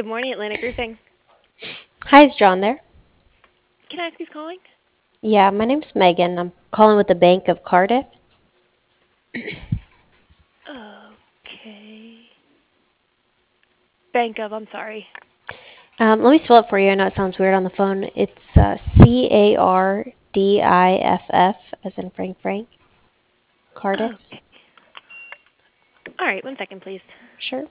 Good morning, Atlantic Roofing. Hi, is John there? Can I ask who's calling? Yeah, my name's Megan. I'm calling with the Bank of Cardiff. Okay. Bank of, I'm sorry. Let me spell it for you. I know it sounds weird on the phone. It's Cardiff, as in Frank, Cardiff. Okay. All right, 1 second, please. Sure.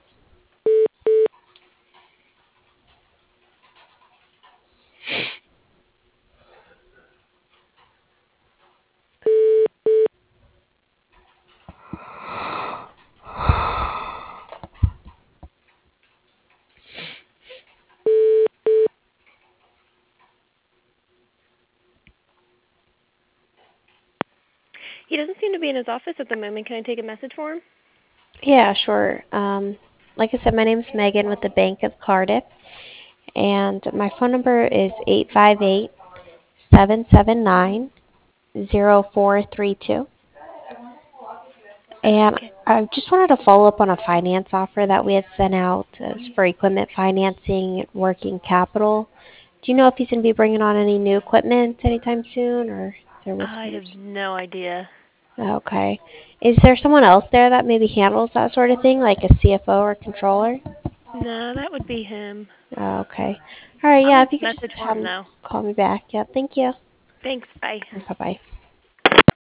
He doesn't seem to be in his office at the moment. Can I take a message for him? Yeah, sure. Like I said, my name's Megan with the Bank of Cardiff, and my phone number is 858-779-0432. And Okay. I just wanted to follow up on a finance offer that we had sent out as for equipment financing and working capital. Do you know if he's going to be bringing on any new equipment anytime soon, or is there what's I have no idea. okay? Is there someone else there that maybe handles that sort of thing, like a CFO or controller? No, that would be him. Okay. All right. I'll Yeah. leave If you a could message just for have him, him though. call me back. Yeah. Thank you. Thanks. Bye. Bye bye.